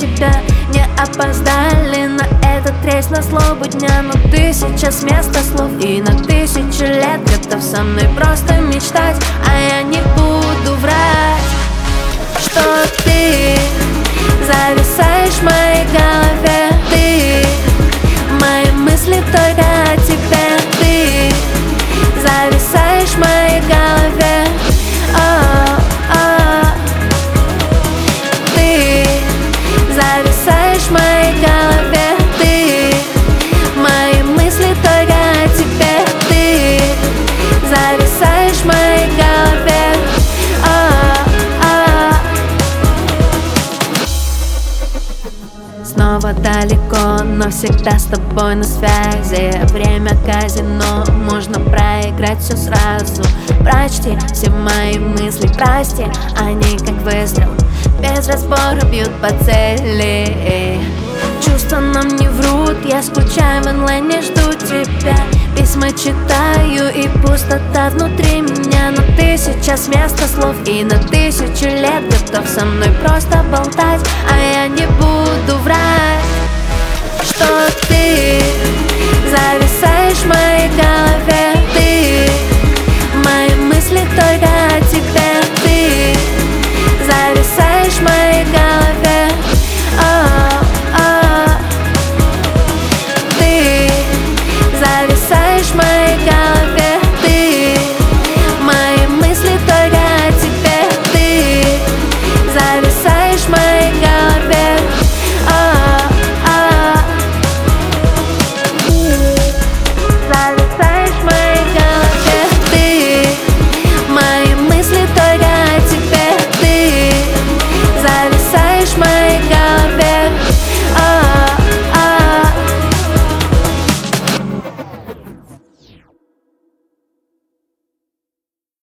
тебя. Не опоздали на этот рейс на злобу дня, но ты сейчас вместо слов и на 1000 лет готов со мной просто мечтать. А я не буду врать, что ты зависаешь в моей голове. Ты, мои мысли только о тебе. Ты зависаешь в моей голове. Ты зависаешь в моей голове. Ты, мои мысли только о тебе. Ты зависаешь в моей голове. Снова далеко, но всегда с тобой на связи. Время казино, можно проиграть все сразу. Прочти все мои мысли, прости, они как выстрел, без разбора бьют по цели. Чувства нам не врут, я скучаю в онлайне, жду тебя. Письма читаю и пустота внутри меня, но ты сейчас вместо слов и на 1000 лет готов со мной просто болтать. А я не буду врать, что ты зависаешь в моей голове. Ты